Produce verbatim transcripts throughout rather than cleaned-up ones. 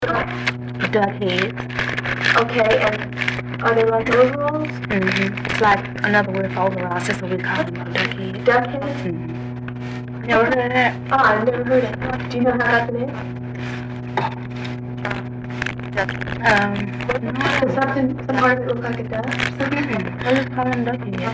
Duck heads. Okay, and are they like overalls? Mm-hmm. It's like another word for overalls. That's what we call them, duck heads. Duck heads? Mm-hmm. Never heard of that? Oh, I've never heard it. Do you know how I got the name? Um, Does something, some part of it look like a duck or something? mm-hmm. I just call them duck heads.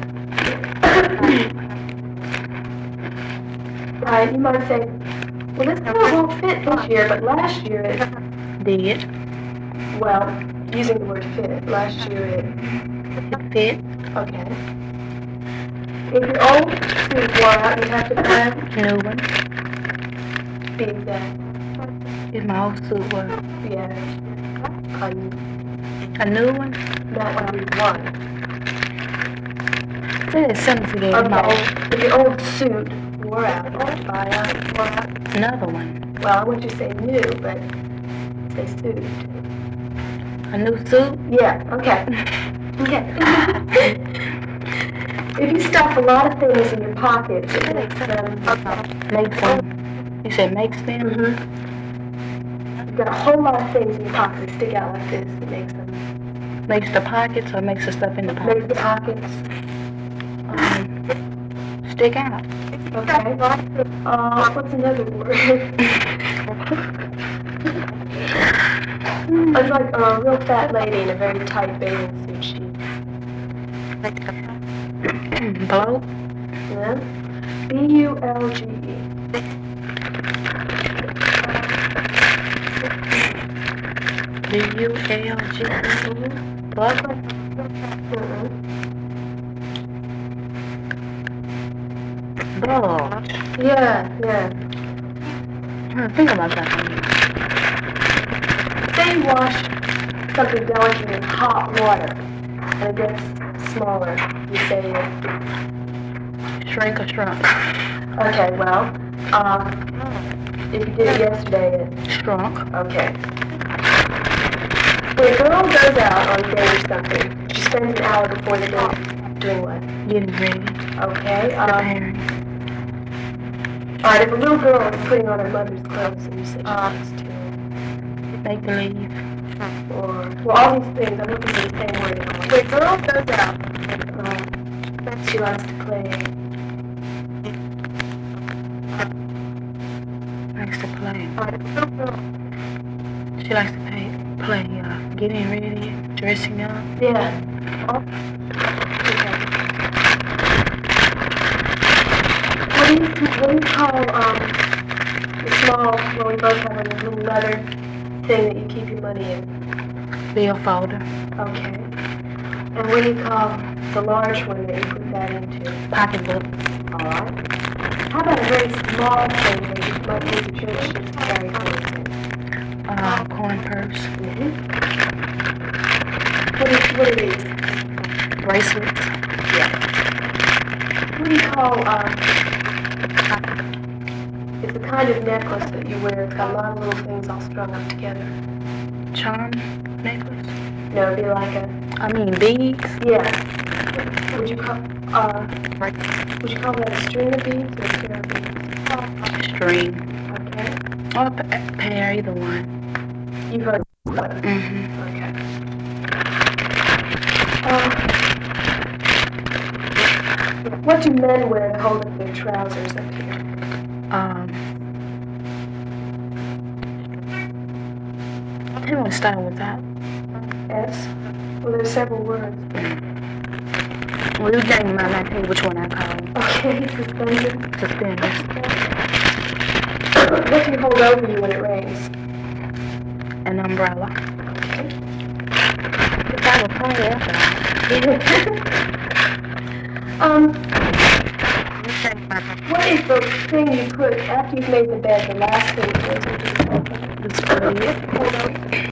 Right, you might say, well, this coat won't fit this year, but last year it Did. Well, using the word fit, last year it... It fit. Okay. If your old suit wore out, you'd have to buy a new one. Be exact. If my old suit were Yeah. A, a new one? not a new one. It is something to get Okay. my old... If your old suit wore out, you'd have to buy a, wore out. Another one. Well, I want you to say new, but say suit. A new suit? Yeah, okay. Okay. If you stuff a lot of things in your pockets, it makes them... Okay. Makes them... You said makes them? Mm-hmm. You've got a whole lot of things in your pockets stick out like this. It makes them... Makes the pockets or makes the stuff in the pockets? Makes the pockets... Um, stick out. Okay. Uh, what's another word? It's like a real fat lady in a very tight bathing suit. She... Blow? Yeah? B U L G E. B U L G E? Blow? Mm-hmm. Bulge. Yeah, yeah. Hmm, think about that one. Say you wash something delicate in hot water and it gets smaller. You say it. Shrink or shrunk? Okay, well, um, if you did it yesterday, it... Shrunk. Okay. When a girl goes out on a date or something, she spends an hour before the date doing what? Getting ready. Okay, um... Preparing. Alright, if a little girl is putting on her mother's clothes and you say she likes to... Make believe. Or... Well, all these things, I'm looking for the same word. When a girl goes out, um, she likes to play... Likes to play. Alright, if a little girl... She likes to play, play uh, getting ready, dressing up. Yeah. Oh. Okay. What do you, what do you call, um, the small, well, we both have a little leather thing that you keep your money in? Bill folder. Okay. And what do you call the large one that you put that into? Pocketbook. Alright. How about a very small thing that you might take to church just to carry things in? Uh, coin purse. Mm-hmm. What, is, what are these? Bracelets. Yeah. What do you call, um, it's a kind of necklace that you wear. It's got a lot of little things all strung up together. Charm necklace. No, it'd be like a... I mean beads. Yeah. Would you call, uh, would you call that a string of beads or a pair of beads? String. Okay. Or a pair, either one. You've heard of that? Mm-hmm. Okay. Uh, what do men wear to hold up their trousers up here? Um, I think we'll start with that. S? Well, there's several words. Well, you think mine, I tell you which one I call. Okay, suspended. Suspenders. What do you hold over you when it rains? An umbrella. Okay. If I would play after um, what is the thing you put after you've made the bed, the last thing that goes into the bed? the spread. Hold on.